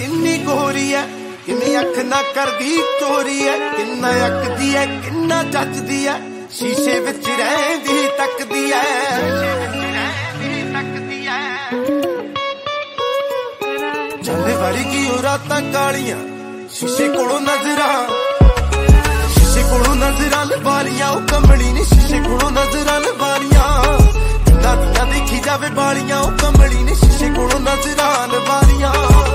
किन्नी गोरी है, किन्नी अख ना करदी चोरी है, किन्ना अकदी है किन्ना जचदी है, शीशे विच रहिंदी तकदी है। चल वर्गी ओ रातां कालियां शीशे कोलों नजरां, शीशे कोलों नजरां लवालियां, ओ कमली ने शीशे कोलों नजरां लवालियां, दादियां देखी जावे बालियां, ओ कमली ने शीशे कोलों नजरां लवालियां।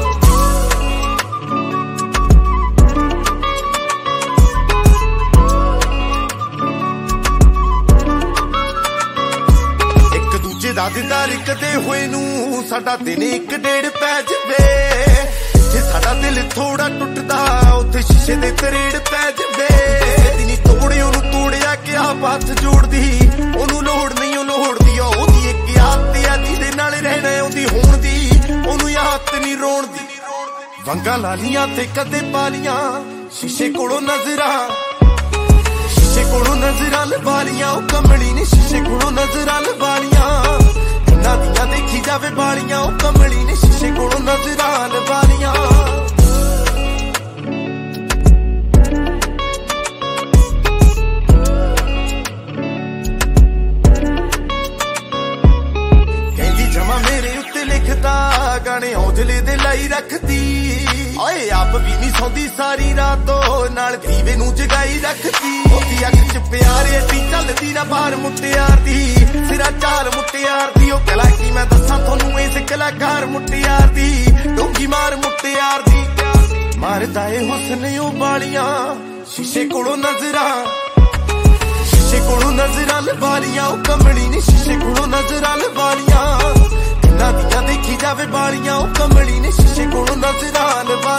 दादीदार कदे हुए नू साडा दिन एक डेढ़ पै जवे, जे साडा दिल थोड़ा टुटदा उत्थे शीशे दे तरेड़ पै जवे। दिनी तोड़े ओनू तोड़िया कि आप हाथ जोड़दी, ओनू लोड़ नहीं ओ लोड़दी, ओदी एक आदत आ जिहदे नाल रहना ओदी होण दी, ओनू याद नहीं रोण दी। वंगा लालियां ते कदे पालियां शीशे कोलों नजरां, शीशे कोलों नजरां लवालियां, ओ कमली ने शीशे कोलों नजरां लवालियां, दादियां देखी जावे बालियां, ओ कमली ने शीशे कोलों नजरां लवालियां। कहंदी जमा मेरे उत्ते लिखदा गाने हौजले दे लाई रखदी, ओए आप भी नहीं सौंदी सारी रातो नाल दीवे नू जगाई रखदी। ओदी अख च प्यार एडी चलदी ना बाहर मुटियार दी, सिरा चाल मुटियार दी, ओ कला की मैं दसां थोनू इस कलाकार मुटियार दी, डोंगी मार मुटियार दी। मारदा ए हुस्न ओ बालियां शीशे कोलों नजरां, शीशे कोलों नजरां लवालियां, ओ कमली ने शीशे कोलों नजरां लवालियां, दादियां देखी जावे बालियां, ओ कमली ने शीशे कोलों नजरां लवालियां।